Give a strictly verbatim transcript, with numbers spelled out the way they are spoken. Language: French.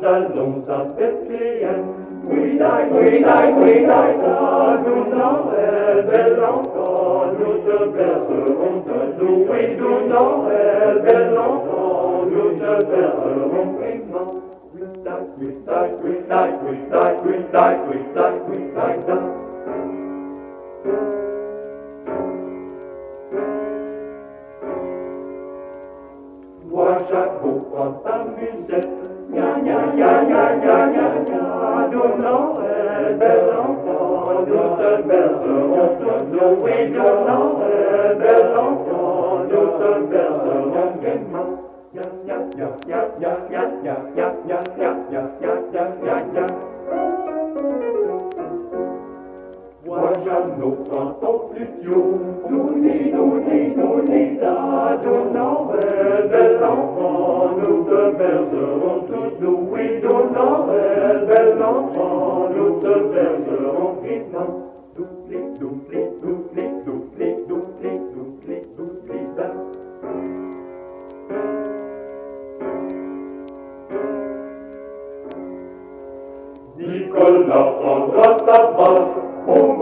nous allons à Bethléem. Oui, d'aïe, oui, d'aïe, oui, d'aïe, nous Noël, bel enfant, nous te bercerons de nous. Oui, nous Noël, bel enfant, nous te bercerons gaiement. Oui, d'aïe, oui, d'aïe, oui, d'aïe, oui, d'aïe, oui, d'aïe, oui, d'aïe, oui, d'aïe, d'aïe. Moi, Jacob, prends ta musette. Gna, gna, gna, gna, gna, gna, gna. Nous Noël, bel enfant, nous te bercerons de nous. Oui, nous Noël, bel enfant, nous te bercerons gaiement. Gna, gna, gna, gna, gna, gna, gna, gna, gna, gna, gna, gna, gna, gna, gna. Jeannot, prends ton flutio, nous ni, nous ni, nous ni, da, nous Noël, bel enfant, nous te bercerons tous nous, oui, nous Noël, bel enfant, nous te bercerons vivement. Doupli, doupli, doupli, doupli, doupli, doupli, doupli, da. Nicolas prendra sa basse.